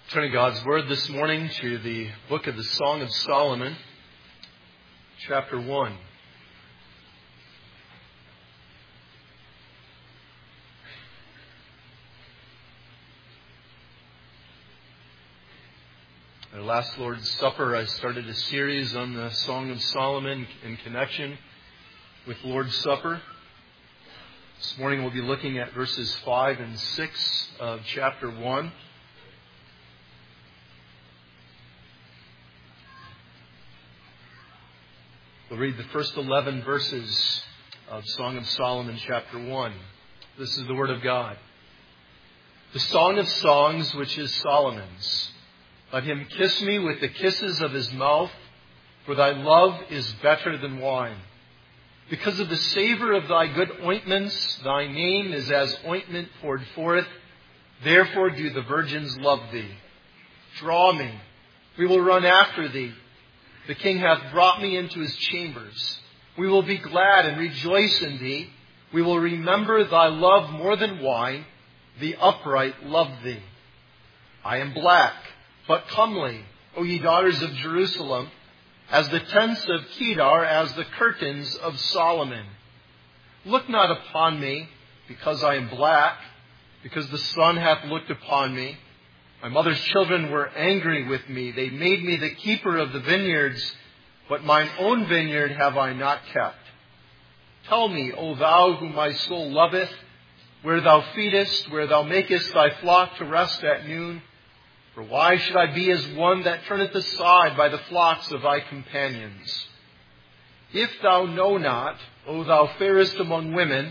Turning God's Word this morning to the book of the Song of Solomon, chapter 1. At our last Lord's Supper, I started a series on the Song of Solomon in connection with Lord's Supper. This morning we'll be looking at verses 5 and 6 of chapter 1. We'll read the first 11 verses of Song of Solomon, chapter 1. This is the Word of God. The Song of Songs, which is Solomon's. Let him kiss me with the kisses of his mouth, for thy love is better than wine. Because of the savor of thy good ointments, thy name is as ointment poured forth. Therefore do the virgins love thee. Draw me, we will run after thee. The king hath brought me into his chambers. We will be glad and rejoice in thee. We will remember thy love more than wine. The upright love thee. I am black, but comely, O ye daughters of Jerusalem, as the tents of Kedar, as the curtains of Solomon. Look not upon me, because I am black, because the sun hath looked upon me. My mother's children were angry with me. They made me the keeper of the vineyards, but mine own vineyard have I not kept. Tell me, O thou whom my soul loveth, where thou feedest, where thou makest thy flock to rest at noon. For why should I be as one that turneth aside by the flocks of thy companions? If thou know not, O thou fairest among women,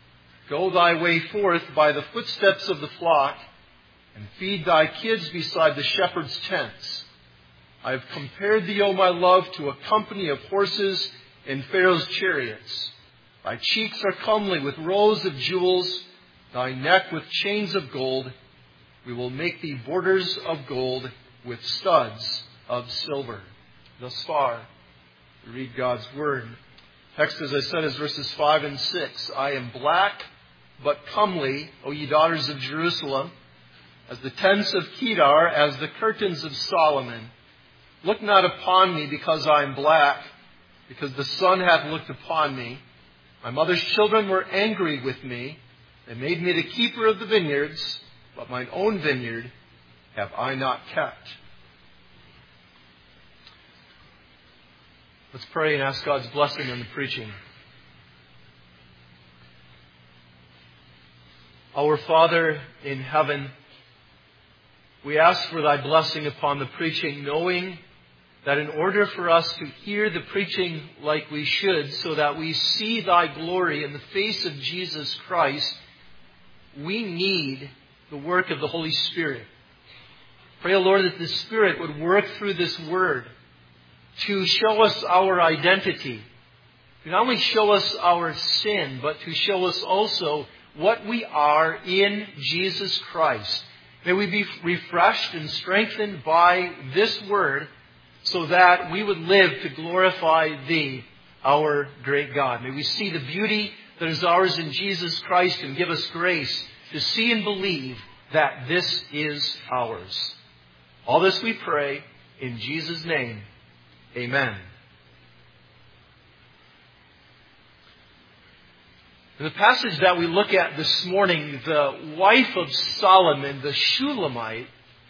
go thy way forth by the footsteps of the flock, and feed thy kids beside the shepherd's tents. I have compared thee, O my love, to a company of horses in Pharaoh's chariots. Thy cheeks are comely with rows of jewels, thy neck with chains of gold. We will make thee borders of gold with studs of silver. Thus far, we read God's Word. Text, as I said, is verses 5 and 6. I am black, but comely, O ye daughters of Jerusalem, as the tents of Kedar, as the curtains of Solomon. Look not upon me because I am black, because the sun hath looked upon me. My mother's children were angry with me. They made me the keeper of the vineyards, but mine own vineyard have I not kept. Let's pray and ask God's blessing on the preaching. Our Father in heaven, we ask for thy blessing upon the preaching, knowing that in order for us to hear the preaching like we should, so that we see thy glory in the face of Jesus Christ, we need the work of the Holy Spirit. Pray, O Lord, that the Spirit would work through this word to show us our identity. To not only show us our sin, but to show us also what we are in Jesus Christ. May we be refreshed and strengthened by this word so that we would live to glorify thee, our great God. May we see the beauty that is ours in Jesus Christ and give us grace to see and believe that this is ours. All this we pray in Jesus' name. Amen. In the passage that we look at this morning, the wife of Solomon, the Shulamite,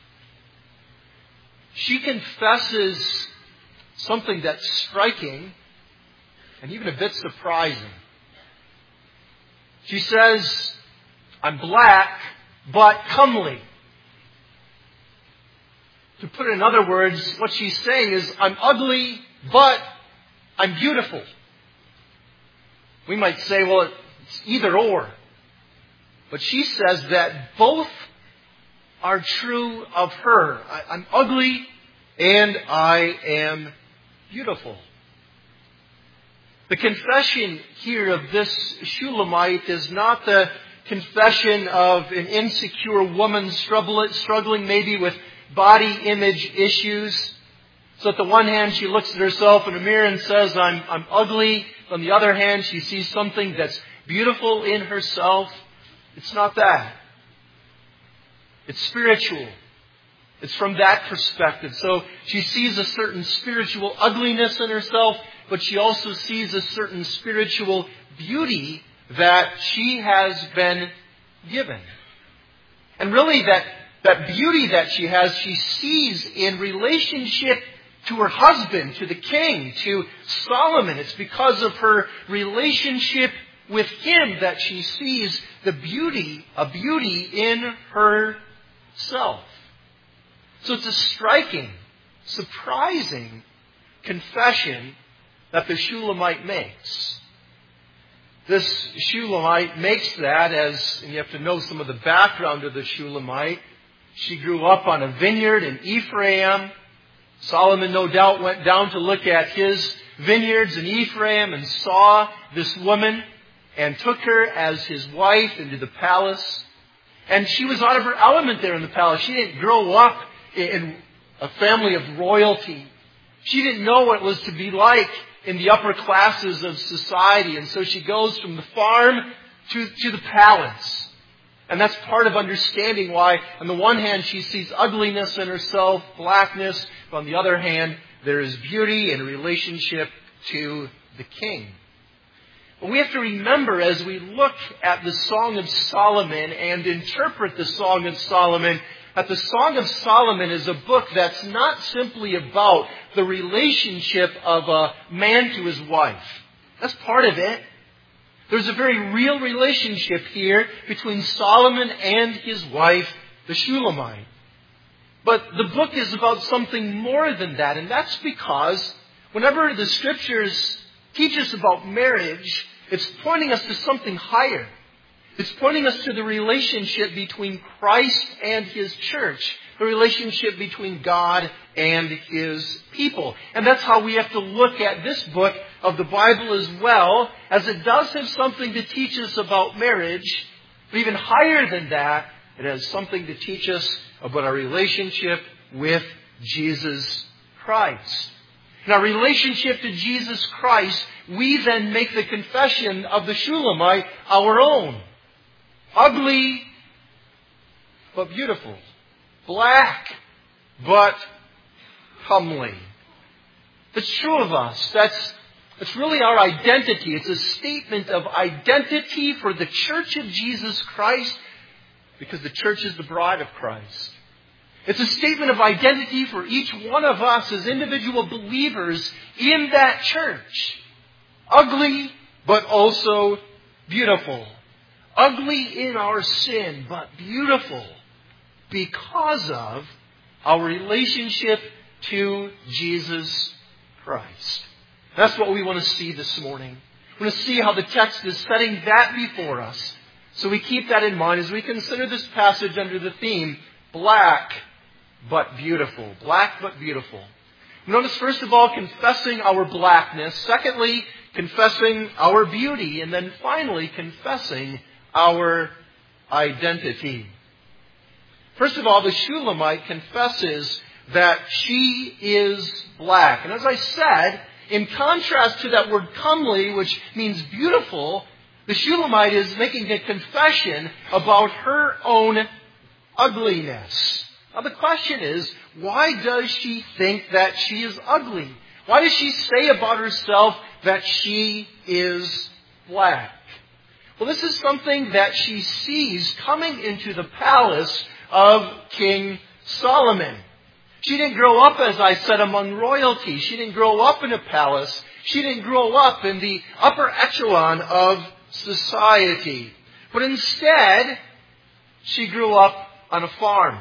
she confesses something that's striking and even a bit surprising. She says, I'm black, but comely. To put it in other words, what she's saying is, I'm ugly, but I'm beautiful. We might say, well, it's either or. But she says that both are true of her. I'm ugly and I am beautiful. The confession here of this Shulamite is not the confession of an insecure woman struggling maybe with body image issues. So at the one hand, she looks at herself in a mirror and says, I'm ugly. On the other hand, she sees something that's beautiful in herself. It's not that. It's spiritual. It's from that perspective. So she sees a certain spiritual ugliness in herself, but she also sees a certain spiritual beauty that she has been given. And really that beauty that she has, she sees in relationship to her husband, to the king, to Solomon. It's because of her relationship with him that she sees a beauty in herself. So it's a striking, surprising confession that the Shulamite makes. This Shulamite makes that and you have to know some of the background of the Shulamite. She grew up on a vineyard in Ephraim. Solomon no doubt went down to look at his vineyards in Ephraim and saw this woman and took her as his wife into the palace. And she was out of her element there in the palace. She didn't grow up in a family of royalty. She didn't know what it was to be like in the upper classes of society. And so she goes from the farm to the palace. And that's part of understanding why, on the one hand, she sees ugliness in herself, blackness. But on the other hand, there is beauty in relationship to the king. But we have to remember as we look at the Song of Solomon and interpret the Song of Solomon, that the Song of Solomon is a book that's not simply about the relationship of a man to his wife. That's part of it. There's a very real relationship here between Solomon and his wife, the Shulamite. But the book is about something more than that, and that's because whenever the Scriptures teach us about marriage, it's pointing us to something higher. It's pointing us to the relationship between Christ and His church, the relationship between God and His people. And that's how we have to look at this book of the Bible as well, as it does have something to teach us about marriage. But even higher than that, it has something to teach us about our relationship with Jesus Christ. In our relationship to Jesus Christ, we then make the confession of the Shulamite our own. Ugly, but beautiful. Black, but comely. It's true of us. That's really our identity. It's a statement of identity for the church of Jesus Christ, because the church is the bride of Christ. It's a statement of identity for each one of us as individual believers in that church. Ugly, but also beautiful. Ugly in our sin, but beautiful because of our relationship to Jesus Christ. That's what we want to see this morning. We want to see how the text is setting that before us. So we keep that in mind as we consider this passage under the theme, black but beautiful. Black but beautiful. Notice, first of all, confessing our blackness. Secondly, confessing our beauty. And then finally, confessing our identity. First of all, the Shulamite confesses that she is black. And as I said, in contrast to that word comely, which means beautiful, the Shulamite is making a confession about her own ugliness. Now the question is, why does she think that she is ugly? Why does she say about herself that she is black? Well, this is something that she sees coming into the palace of King Solomon. She didn't grow up, as I said, among royalty. She didn't grow up in a palace. She didn't grow up in the upper echelon of society. But instead, she grew up on a farm,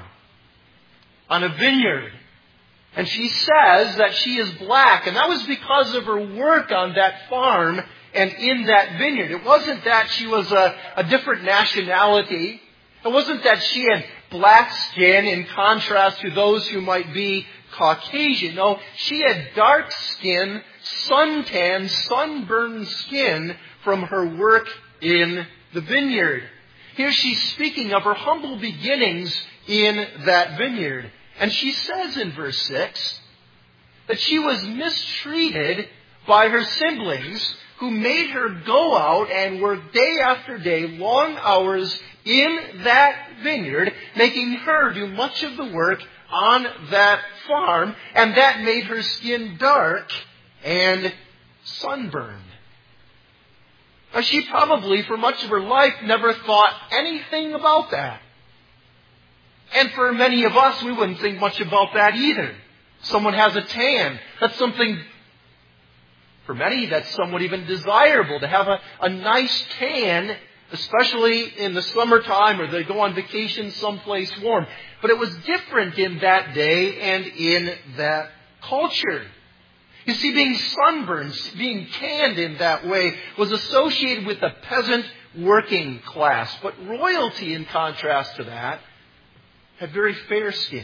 on a vineyard. And she says that she is black. And that was because of her work on that farm and in that vineyard. It wasn't that she was a different nationality. It wasn't that she had black skin in contrast to those who might be Caucasian. No, she had dark skin, suntan, sunburned skin from her work in the vineyard. Here she's speaking of her humble beginnings in that vineyard. And she says in verse 6 that she was mistreated by her siblings, who made her go out and work day after day, long hours in that vineyard, making her do much of the work on that farm, and that made her skin dark and sunburned. Now, she probably, for much of her life, never thought anything about that. And for many of us, we wouldn't think much about that either. Someone has a tan. That's something, for many, that's somewhat even desirable, to have a nice tan, especially in the summertime, or they go on vacation someplace warm. But it was different in that day and in that culture. You see, being sunburned, being tanned in that way, was associated with the peasant working class. But royalty, in contrast to that, had very fair skin.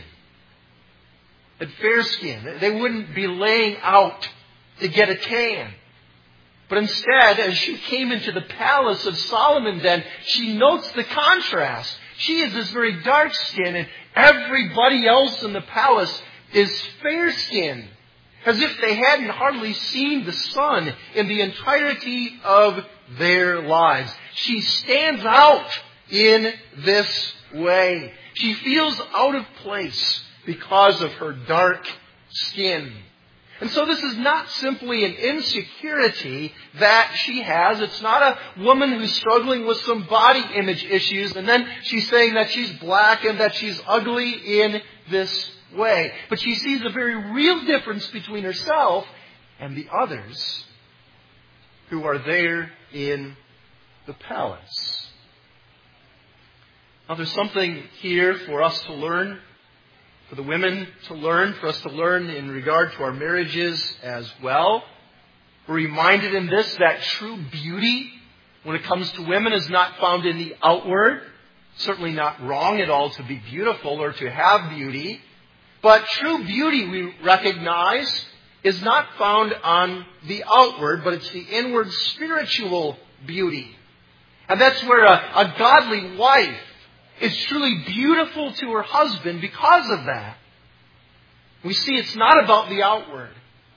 Had fair skin. They wouldn't be laying out to get a tan. But instead, as she came into the palace of Solomon then, she notes the contrast. She is this very dark skin, and everybody else in the palace is fair skinned, as if they hadn't hardly seen the sun in the entirety of their lives. She stands out in this way. She feels out of place because of her dark skin. And so this is not simply an insecurity that she has. It's not a woman who's struggling with some body image issues, and then she's saying that she's black and that she's ugly in this way. But she sees a very real difference between herself and the others who are there in the palace. Now, there's something here for us to learn, for the women to learn, for us to learn in regard to our marriages as well. We're reminded in this that true beauty, when it comes to women, is not found in the outward. Certainly not wrong at all to be beautiful or to have beauty. But true beauty, we recognize, is not found on the outward, but it's the inward spiritual beauty. And that's where a godly wife is truly beautiful to her husband because of that. We see it's not about the outward.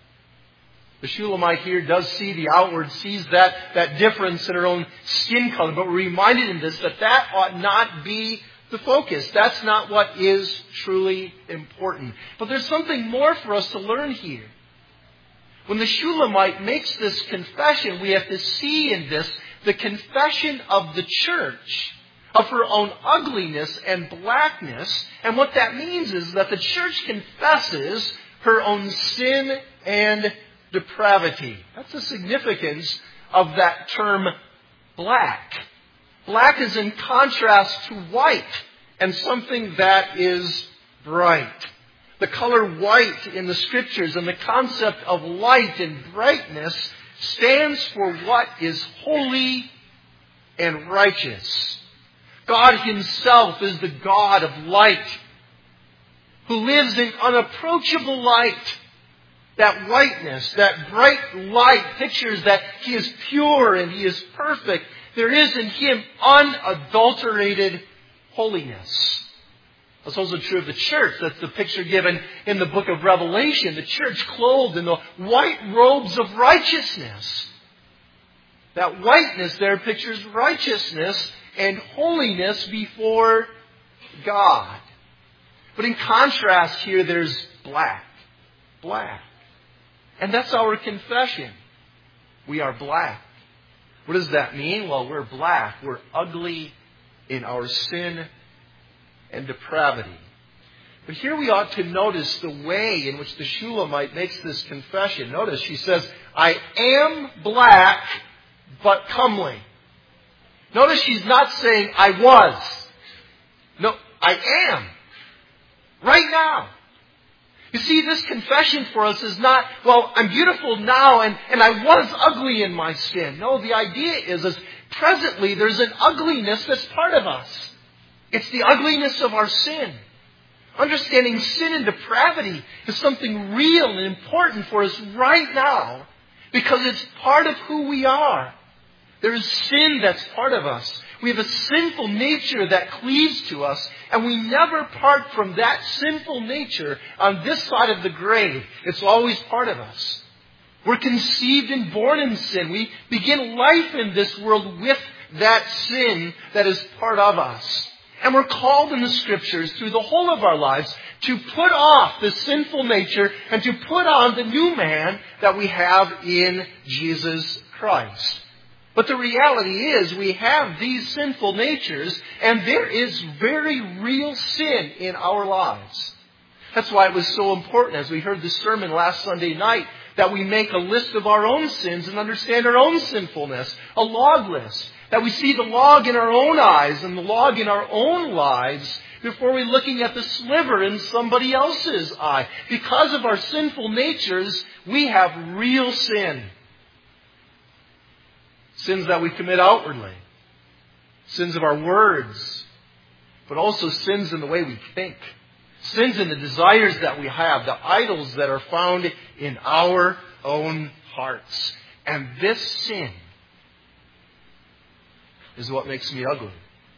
The Shulamite here does see the outward, sees that difference in her own skin color, but we're reminded in this that ought not be the focus. That's not what is truly important. But there's something more for us to learn here. When the Shulamite makes this confession, we have to see in this the confession of the church of her own ugliness and blackness. And what that means is that the church confesses her own sin and depravity. That's the significance of that term black. Black is in contrast to white and something that is bright. The color white in the Scriptures and the concept of light and brightness stands for what is holy and righteous. God Himself is the God of light, who lives in unapproachable light. That whiteness, that bright light pictures that He is pure and He is perfect. There is in Him unadulterated holiness. That's also true of the church. That's the picture given in the book of Revelation. The church clothed in the white robes of righteousness. That whiteness there pictures righteousness and holiness before God. But in contrast here, there's black. Black. And that's our confession. We are black. What does that mean? Well, we're black. We're ugly in our sin and depravity. But here we ought to notice the way in which the Shulamite makes this confession. Notice she says, I am black, but comely. Notice she's not saying, I was. No, I am. Right now. You see, this confession for us is not, well, I'm beautiful now and I was ugly in my sin. No, the idea is presently there's an ugliness that's part of us. It's the ugliness of our sin. Understanding sin and depravity is something real and important for us right now because it's part of who we are. There is sin that's part of us. We have a sinful nature that cleaves to us, and we never part from that sinful nature on this side of the grave. It's always part of us. We're conceived and born in sin. We begin life in this world with that sin that is part of us. And we're called in the Scriptures through the whole of our lives to put off the sinful nature and to put on the new man that we have in Jesus Christ. But the reality is we have these sinful natures, and there is very real sin in our lives. That's why it was so important, as we heard the sermon last Sunday night, that we make a list of our own sins and understand our own sinfulness, a log list. That we see the log in our own eyes and the log in our own lives before we're looking at the sliver in somebody else's eye. Because of our sinful natures, we have real sin. Sins that we commit outwardly. Sins of our words. But also sins in the way we think. Sins in the desires that we have. The idols that are found in our own hearts. And this sin is what makes me ugly.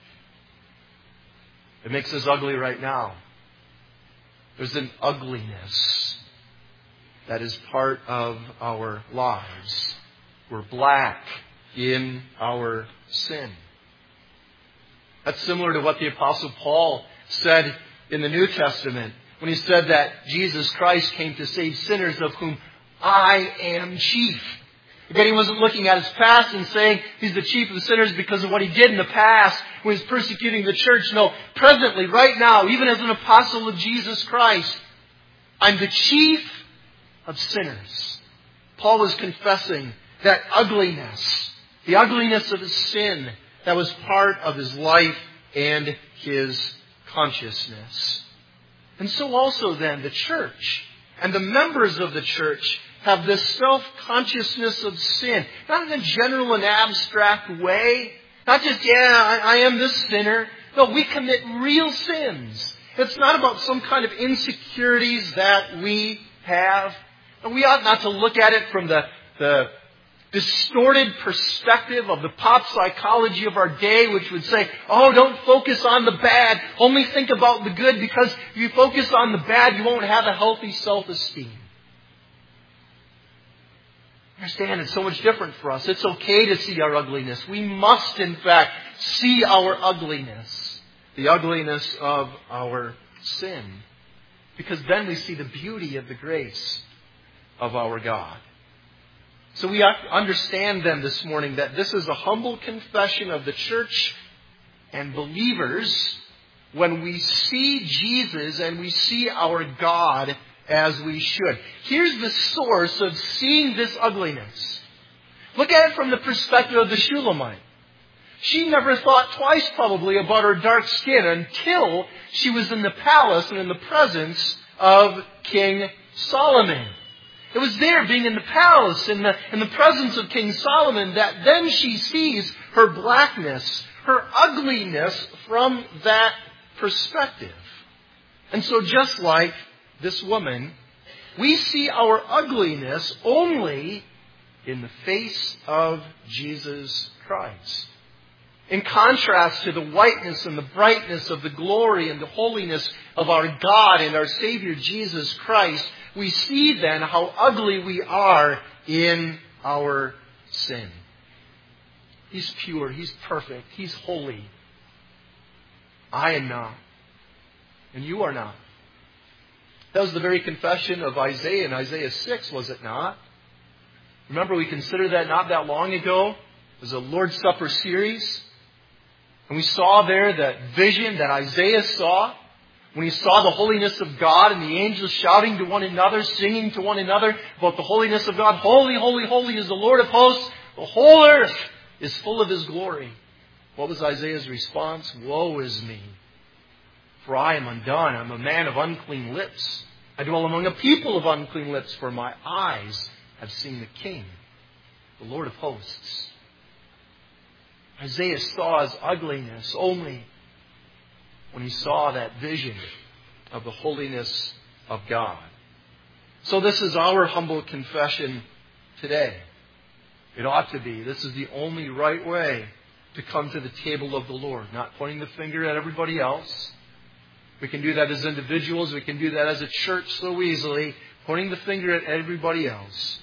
It makes us ugly right now. There's an ugliness that is part of our lives. We're black in our sin. That's similar to what the Apostle Paul said in the New Testament when he said that Jesus Christ came to save sinners, of whom I am chief. Again, he wasn't looking at his past and saying he's the chief of the sinners because of what he did in the past when he was persecuting the church. No, presently, right now, even as an apostle of Jesus Christ, I'm the chief of sinners. Paul was confessing that ugliness, the ugliness of his sin that was part of his life and his consciousness. And so also then the church and the members of the church have this self-consciousness of sin. Not in a general and abstract way. Not just, I am this sinner. No, we commit real sins. It's not about some kind of insecurities that we have. And we ought not to look at it from the distorted perspective of the pop psychology of our day, which would say, oh, don't focus on the bad. Only think about the good, because if you focus on the bad, you won't have a healthy self-esteem. Understand, it's so much different for us. It's okay to see our ugliness. We must, in fact, see our ugliness. The ugliness of our sin. Because then we see the beauty of the grace of our God. So we understand then this morning that this is a humble confession of the church and believers when we see Jesus and we see our God as we should. Here's the source of seeing this ugliness. Look at it from the perspective of the Shulamite. She never thought twice probably about her dark skin until she was in the palace and in the presence of King Solomon. It was there, being in the palace, in the presence of King Solomon, that then she sees her blackness, her ugliness from that perspective. And so just like this woman, we see our ugliness only in the face of Jesus Christ. In contrast to the whiteness and the brightness of the glory and the holiness of our God and our Savior Jesus Christ, we see then how ugly we are in our sin. He's pure. He's perfect. He's holy. I am not. And you are not. That was the very confession of Isaiah in Isaiah 6, was it not? Remember, we considered that not that long ago. It was a Lord's Supper series. And we saw there that vision that Isaiah saw when he saw the holiness of God and the angels shouting to one another, singing to one another about the holiness of God. Holy, holy, holy is the Lord of hosts. The whole earth is full of His glory. What was Isaiah's response? Woe is me, for I am undone. I'm a man of unclean lips. I dwell among a people of unclean lips, for my eyes have seen the King, the Lord of hosts. Isaiah saw his ugliness only when he saw that vision of the holiness of God. So this is our humble confession today. It ought to be. This is the only right way to come to the table of the Lord, not pointing the finger at everybody else. We can do that as individuals. We can do that as a church so easily, pointing the finger at everybody else.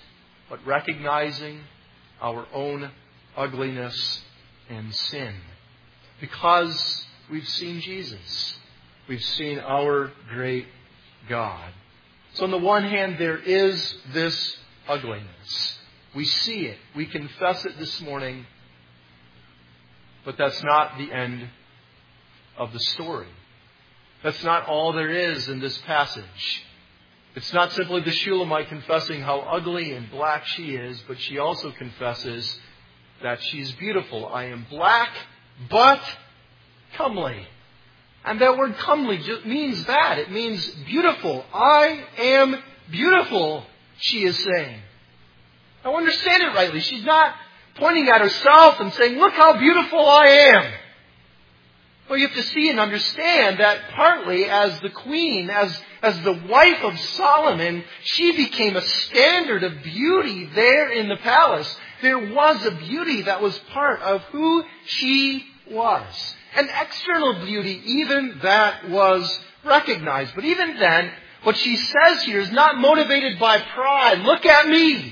but recognizing our own ugliness and sin. Because we've seen Jesus. We've seen our great God. So on the one hand, there is this ugliness. We see it. We confess it this morning. But that's not the end of the story. That's not all there is in this passage. It's not simply the Shulamite confessing how ugly and black she is, but she also confesses that she's beautiful. I am black, but comely. And that word comely just means that. It means beautiful. I am beautiful, she is saying. Now understand it rightly. She's not pointing at herself and saying, look how beautiful I am. Well, you have to see and understand that partly as the queen, as the wife of Solomon, she became a standard of beauty there in the palace. There was a beauty that was part of who she was. An external beauty, even that was recognized. But even then, what she says here is not motivated by pride. Look at me.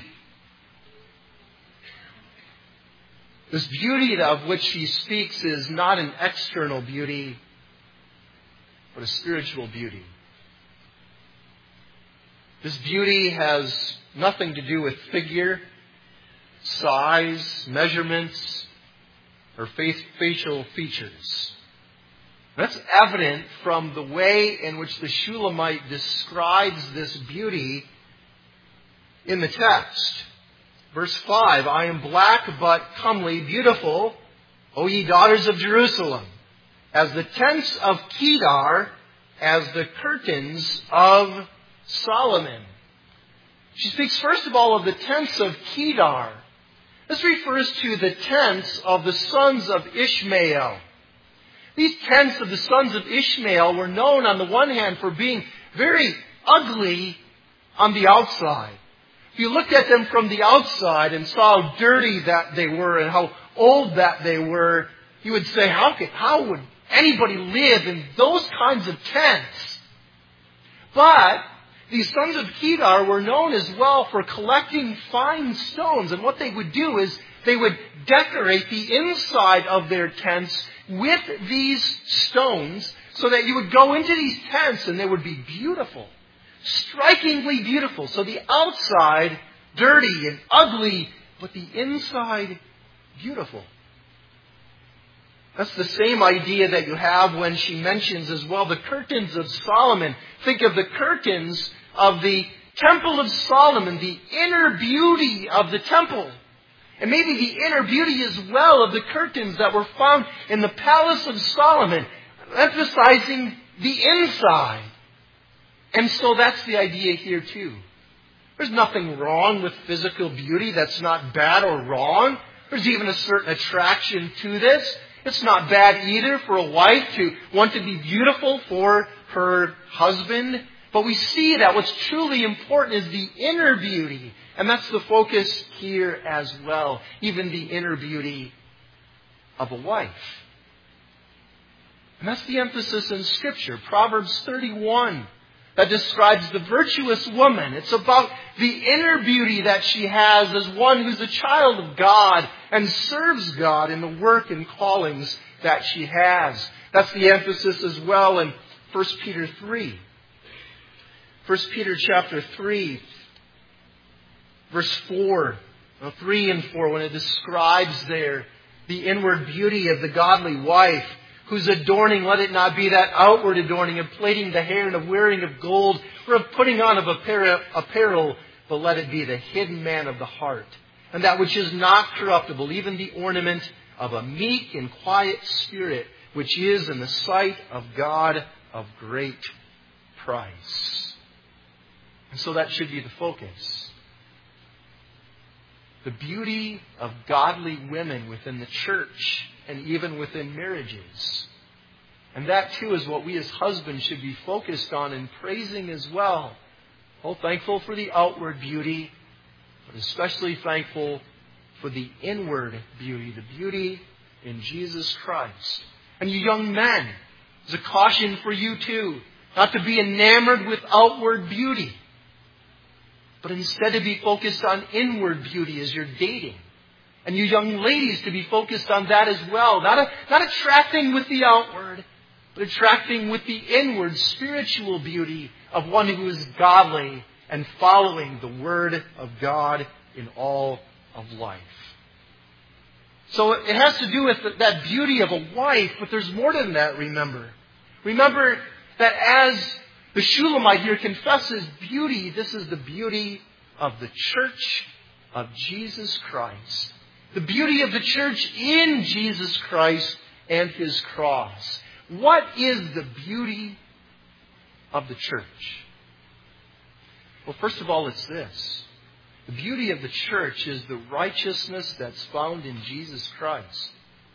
This beauty of which she speaks is not an external beauty, but a spiritual beauty. This beauty has nothing to do with figure, size, measurements, or facial features. That's evident from the way in which the Shulamite describes this beauty in the text. Verse 5, I am black but comely, beautiful, O ye daughters of Jerusalem, as the tents of Kedar, as the curtains of Solomon. She speaks first of all of the tents of Kedar. This refers to the tents of the sons of Ishmael. These tents of the sons of Ishmael were known on the one hand for being very ugly on the outside. If you looked at them from the outside and saw how dirty that they were and how old that they were, you would say, how would anybody live in those kinds of tents? But these sons of Kedar were known as well for collecting fine stones. And what they would do is they would decorate the inside of their tents with these stones so that you would go into these tents and they would be beautiful. Strikingly beautiful. So the outside, dirty and ugly, but the inside, beautiful. That's the same idea that you have when she mentions as well the curtains of Solomon. Think of the curtains of the Temple of Solomon, the inner beauty of the temple. And maybe the inner beauty as well of the curtains that were found in the Palace of Solomon, emphasizing the inside. And so that's the idea here too. There's nothing wrong with physical beauty. That's not bad or wrong. There's even a certain attraction to this. It's not bad either for a wife to want to be beautiful for her husband. But we see that what's truly important is the inner beauty. And that's the focus here as well. Even the inner beauty of a wife. And that's the emphasis in Scripture. Proverbs 31. That describes the virtuous woman. It's about the inner beauty that she has as one who's a child of God and serves God in the work and callings that she has. That's the emphasis as well in 1 Peter 3. 1 Peter chapter 3, verse 4, 3 and 4, when it describes there the inward beauty of the godly wife, whose adorning, let it not be that outward adorning of plaiting the hair and of wearing of gold or of putting on of apparel, but let it be the hidden man of the heart, and that which is not corruptible, even the ornament of a meek and quiet spirit, which is in the sight of God of great price. And so that should be the focus. The beauty of godly women within the church and even within marriages. And that too is what we as husbands should be focused on and praising as well. Oh, thankful for the outward beauty, but especially thankful for the inward beauty, the beauty in Jesus Christ. And you young men, there's a caution for you too, not to be enamored with outward beauty, but instead to be focused on inward beauty as you're dating. And you young ladies to be focused on that as well. Not attracting with the outward, but attracting with the inward spiritual beauty of one who is godly and following the Word of God in all of life. So it has to do with that beauty of a wife, but there's more than that, remember. Remember that as the Shulamite here confesses beauty, this is the beauty of the church of Jesus Christ. The beauty of the church in Jesus Christ and His cross. What is the beauty of the church? Well, first of all, it's this. The beauty of the church is the righteousness that's found in Jesus Christ.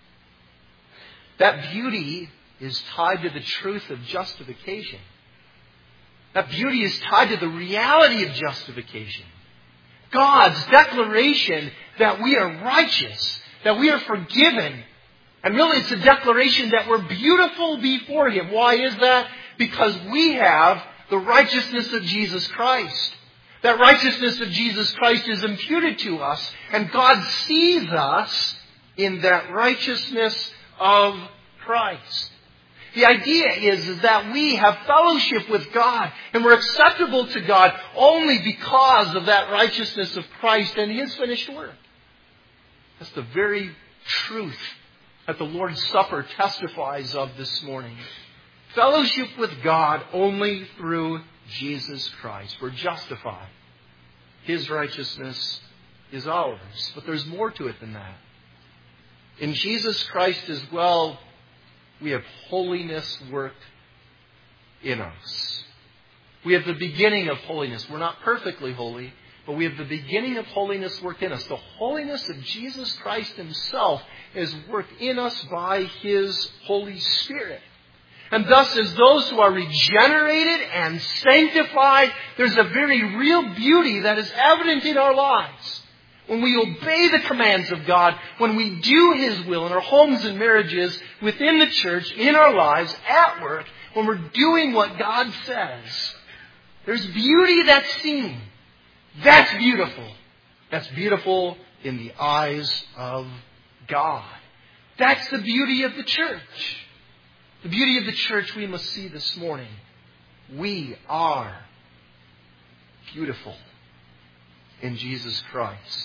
That beauty is tied to the truth of justification. That beauty is tied to the reality of justification. God's declaration that we are righteous, that we are forgiven. And really it's a declaration that we're beautiful before Him. Why is that? Because we have the righteousness of Jesus Christ. That righteousness of Jesus Christ is imputed to us. And God sees us in that righteousness of Christ. The idea is that we have fellowship with God and we're acceptable to God only because of that righteousness of Christ and His finished work. That's the very truth that the Lord's Supper testifies of this morning. Fellowship with God only through Jesus Christ. We're justified. His righteousness is ours. But there's more to it than that. In Jesus Christ as well, we have holiness worked in us. We have the beginning of holiness. We're not perfectly holy, but we have the beginning of holiness worked in us. The holiness of Jesus Christ Himself is worked in us by His Holy Spirit. And thus, as those who are regenerated and sanctified, there's a very real beauty that is evident in our lives. When we obey the commands of God, when we do His will in our homes and marriages, within the church, in our lives, at work, when we're doing what God says, there's beauty that's seen. That's beautiful. That's beautiful in the eyes of God. That's the beauty of the church. The beauty of the church we must see this morning. We are beautiful in Jesus Christ.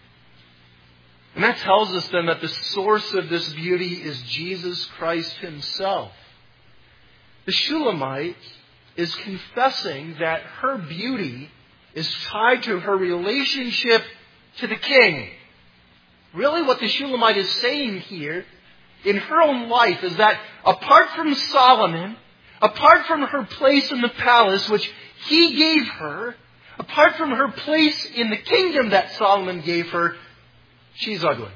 And that tells us then that the source of this beauty is Jesus Christ Himself. The Shulamite is confessing that her beauty is tied to her relationship to the king. Really what the Shulamite is saying here in her own life is that apart from Solomon, apart from her place in the palace which he gave her, apart from her place in the kingdom that Solomon gave her, she's ugly.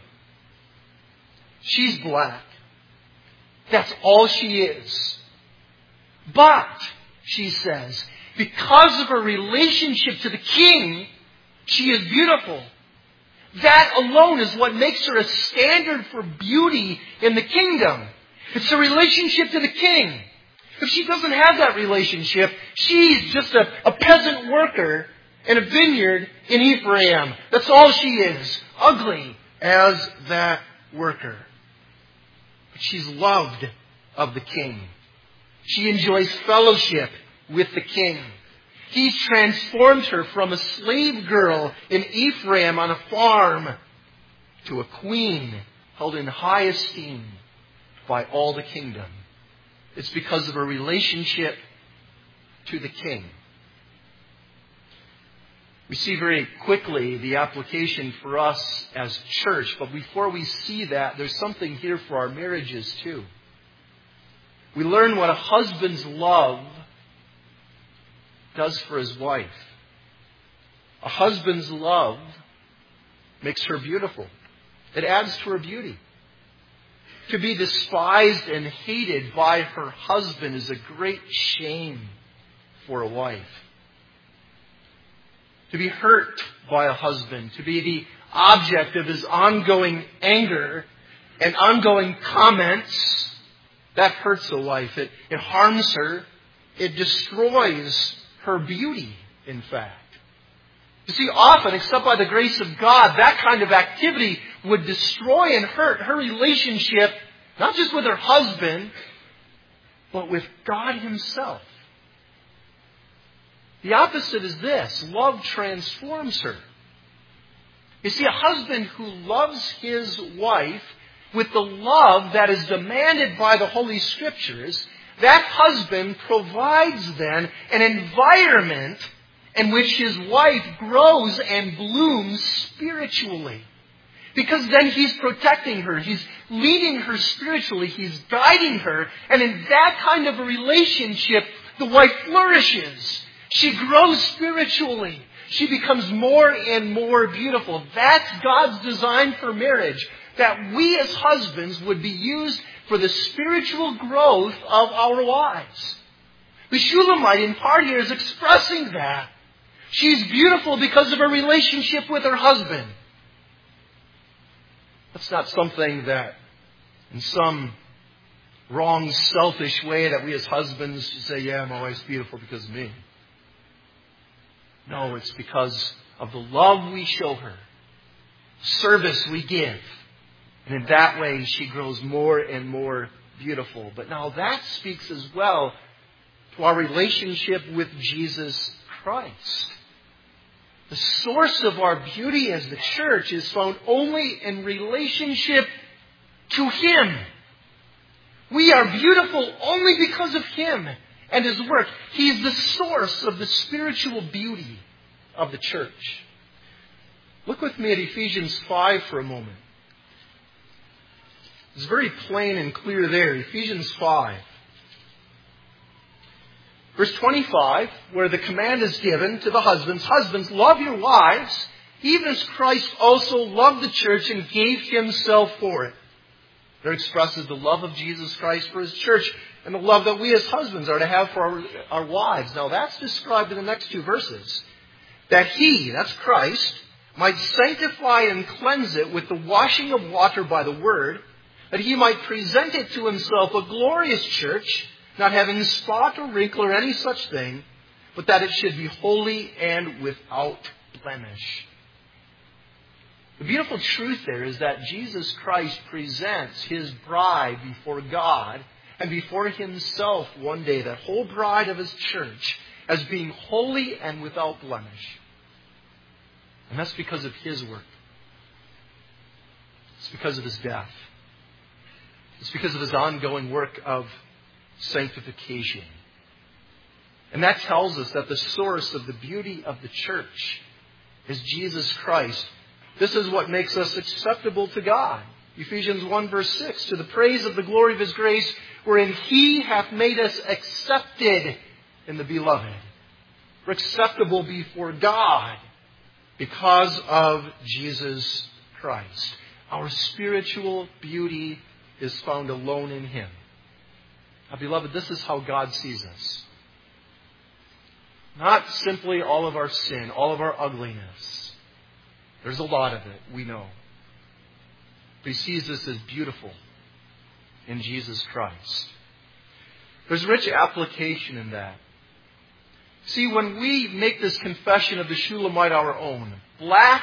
She's black. That's all she is. But, she says, because of her relationship to the king, she is beautiful. That alone is what makes her a standard for beauty in the kingdom. It's a relationship to the king. If she doesn't have that relationship, she's just a peasant worker in a vineyard in Ephraim. That's all she is. Ugly as that worker. But she's loved of the king. She enjoys fellowship with the king. He's transformed her from a slave girl in Ephraim on a farm to a queen held in high esteem by all the kingdom. It's because of her relationship to the king. We see very quickly the application for us as church, but before we see that, there's something here for our marriages too. We learn what a husband's love does for his wife. A husband's love makes her beautiful. It adds to her beauty. To be despised and hated by her husband is a great shame for a wife. To be hurt by a husband, to be the object of his ongoing anger and ongoing comments, that hurts a wife. It harms her. It destroys her beauty, in fact. You see, often, except by the grace of God, that kind of activity would destroy and hurt her relationship, not just with her husband, but with God Himself. The opposite is this. Love transforms her. You see, a husband who loves his wife with the love that is demanded by the Holy Scriptures, that husband provides then an environment in which his wife grows and blooms spiritually. Because then he's protecting her, he's leading her spiritually, he's guiding her, and in that kind of a relationship, the wife flourishes. She grows spiritually. She becomes more and more beautiful. That's God's design for marriage. That we as husbands would be used for the spiritual growth of our wives. The Shulamite in part here is expressing that. She's beautiful because of her relationship with her husband. That's not something that in some wrong, selfish way that we as husbands say, yeah, my wife's beautiful because of me. No, it's because of the love we show her, service we give. And in that way, she grows more and more beautiful. But now that speaks as well to our relationship with Jesus Christ. The source of our beauty as the church is found only in relationship to Him. We are beautiful only because of Him and His work. He's the source of the spiritual beauty of the church. Look with me at Ephesians 5 for a moment. It's very plain and clear there. Ephesians 5. Verse 25, where the command is given to the husbands, husbands, love your wives, even as Christ also loved the church and gave Himself for it. There expresses the love of Jesus Christ for His church and the love that we as husbands are to have for our wives. Now that's described in the next two verses. That He, that's Christ, might sanctify and cleanse it with the washing of water by the word, that He might present it to Himself a glorious church, not having spot or wrinkle or any such thing, but that it should be holy and without blemish. The beautiful truth there is that Jesus Christ presents His bride before God and before Himself one day, that whole bride of His church, as being holy and without blemish. And that's because of His work. It's because of His death. It's because of His ongoing work of sanctification. And that tells us that the source of the beauty of the church is Jesus Christ. This is what makes us acceptable to God. Ephesians 1 verse 6, to the praise of the glory of His grace, wherein He hath made us accepted in the beloved. We're acceptable before God because of Jesus Christ. Our spiritual beauty is found alone in Him. Now, beloved, this is how God sees us. Not simply all of our sin, all of our ugliness. There's a lot of it, we know. But He sees us as beautiful in Jesus Christ. There's rich application in that. See, when we make this confession of the Shulamite our own, black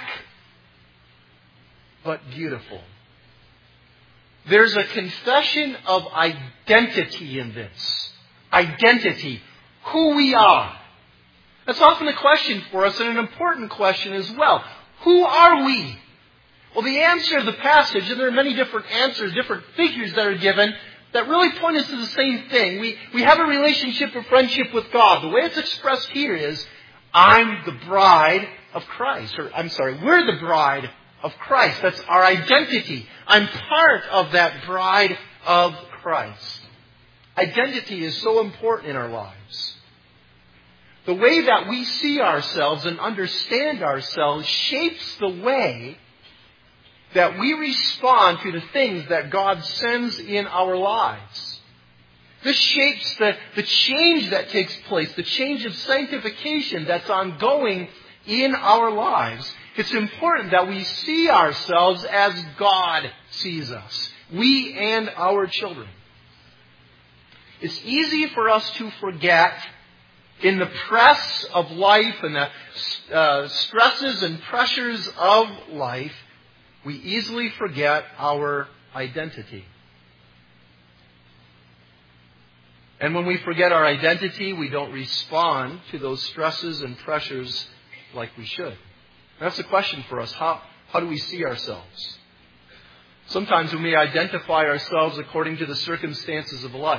but beautiful, there's a confession of identity in this. Identity. Who we are. That's often a question for us, and an important question as well. Who are we? Well, the answer of the passage, and there are many different answers, different figures that are given, that really point us to the same thing. We have a relationship of friendship with God. The way it's expressed here is, I'm the bride of Christ. We're the bride of Christ. That's our identity. I'm part of that bride of Christ. Identity is so important in our lives. The way that we see ourselves and understand ourselves shapes the way that we respond to the things that God sends in our lives. This shapes the change that takes place, the change of sanctification that's ongoing in our lives. It's important that we see ourselves as God sees us, we and our children. It's easy for us to forget in the press of life and the stresses and pressures of life, we easily forget our identity. And when we forget our identity, we don't respond to those stresses and pressures like we should. That's the question for us. How do we see ourselves? Sometimes we may identify ourselves according to the circumstances of life.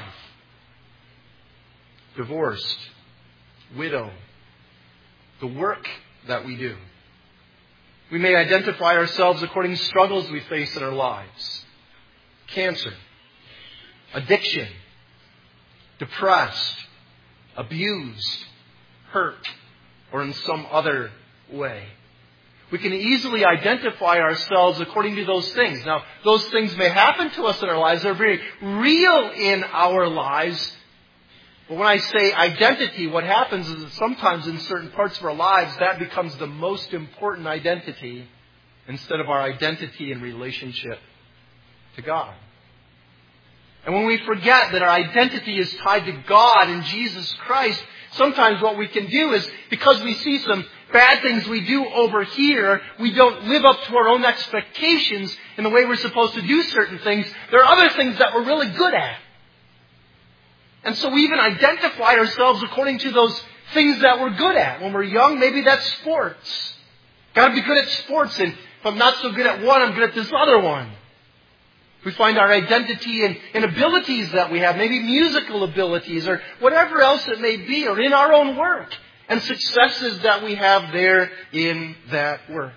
Divorced, widow, the work that we do. We may identify ourselves according to struggles we face in our lives. Cancer, addiction, depressed, abused, hurt, or in some other way. We can easily identify ourselves according to those things. Now, those things may happen to us in our lives. They're very real in our lives. But when I say identity, what happens is that sometimes in certain parts of our lives, that becomes the most important identity instead of our identity in relationship to God. And when we forget that our identity is tied to God and Jesus Christ, sometimes what we can do is, because we see some bad things we do over here, we don't live up to our own expectations in the way we're supposed to do certain things. There are other things that we're really good at. And so we even identify ourselves according to those things that we're good at. When we're young, maybe that's sports. Got to be good at sports, and if I'm not so good at one, I'm good at this other one. We find our identity in abilities that we have, maybe musical abilities or whatever else it may be, or in our own work and successes that we have there in that work.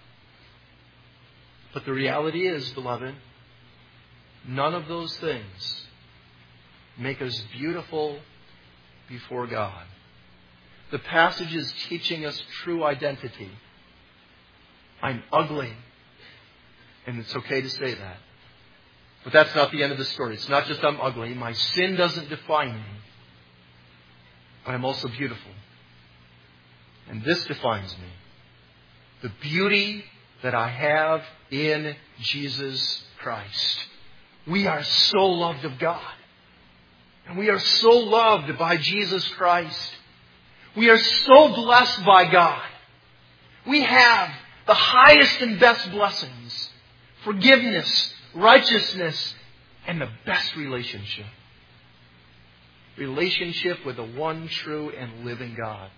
But the reality is, beloved, none of those things make us beautiful before God. The passage is teaching us true identity. I'm ugly, and it's okay to say that. But that's not the end of the story. It's not just I'm ugly. My sin doesn't define me. But I'm also beautiful. And this defines me. The beauty that I have in Jesus Christ. We are so loved of God. And we are so loved by Jesus Christ. We are so blessed by God. We have the highest and best blessings. Forgiveness, righteousness, and the best relationship. Relationship with the one true and living God.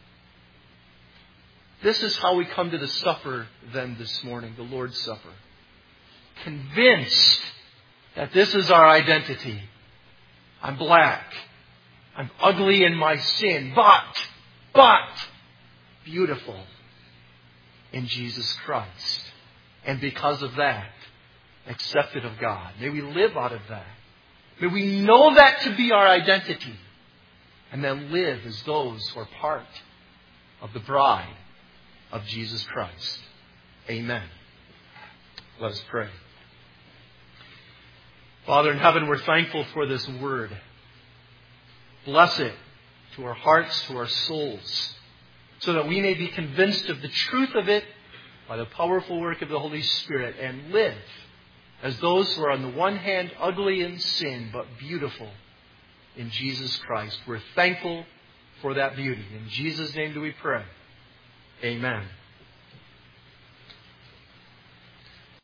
This is how we come to the supper then this morning, the Lord's Supper. Convinced that this is our identity. I'm black. I'm ugly in my sin, but beautiful in Jesus Christ. And because of that, accepted of God. May we live out of that. May we know that to be our identity. And then live as those who are part of the bride of Jesus Christ. Amen. Let us pray. Father in heaven, we're thankful for this word. Bless it to our hearts, to our souls, so that we may be convinced of the truth of it by the powerful work of the Holy Spirit and live as those who are on the one hand ugly in sin, but beautiful in Jesus Christ. We're thankful for that beauty. In Jesus' name do we pray. Amen.